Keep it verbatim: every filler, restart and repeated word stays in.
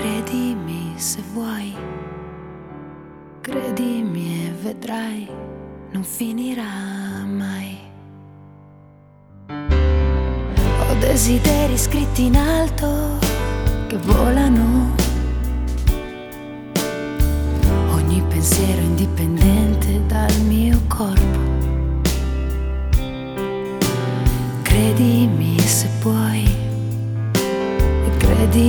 Credimi se vuoi, credimi e vedrai, non finirà mai. Ho desideri scritti in alto che volano, ogni pensiero indipendente